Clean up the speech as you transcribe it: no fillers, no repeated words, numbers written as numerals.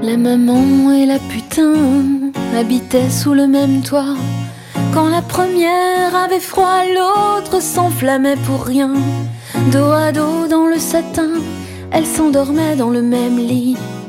La maman et la putain habitaient sous le même toit. Quand la première avait froid, l'autre s'enflammait pour rien. Dos à dos dans le satin, elles s'endormaient dans le même lit.